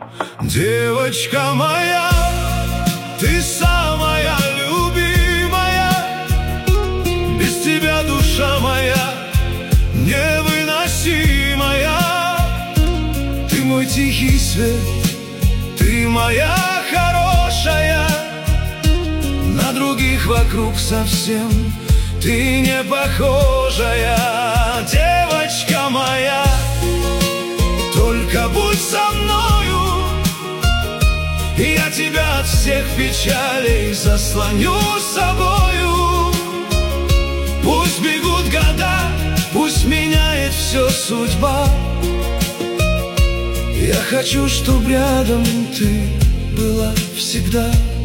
Девочка моя, ты самая любимая, без тебя душа моя невыносимая. Ты мой тихий свет, ты моя хорошая, на других вокруг совсем ты не похожая. Девочка моя, только будь со мною, я тебя от всех печалей заслоню собою. Пусть бегут года, пусть меняет все судьба, я хочу, чтоб рядом ты была всегда.